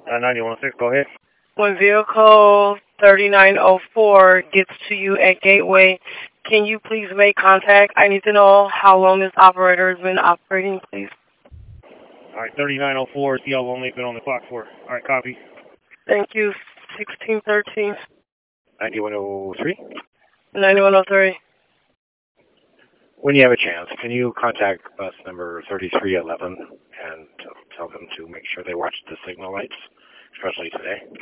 9106, go ahead. When vehicle 3904 gets to you at Gateway, can you please make contact? I need to know how long this operator has been operating, please. All right, 3904, see how long they've been on the clock for. All right, copy. Thank you. 1613. 9103. 9103. When you have a chance, can you contact bus number 3311 and tell them to make sure they watch the signal lights, especially today?